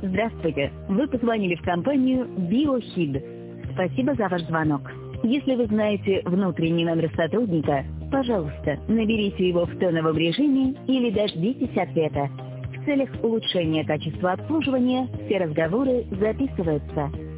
Здравствуйте. Вы позвонили в компанию «Биохид». Спасибо за ваш звонок. Если вы знаете внутренний номер сотрудника, пожалуйста, наберите его в тоновом режиме или дождитесь ответа. В целях улучшения качества обслуживания все разговоры записываются.